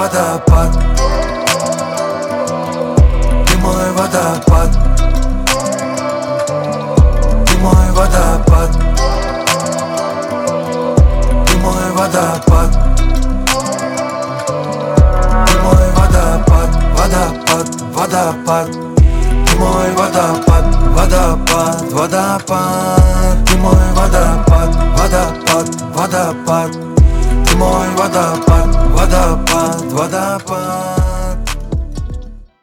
водопад. Ты мой водопад. Ты мой водопад. Ты мой водопад. Ты мой водопад. Водопад, водопад. Ты мой водопад, водопад, водопад. Ты мой водопад, водопад, водопад.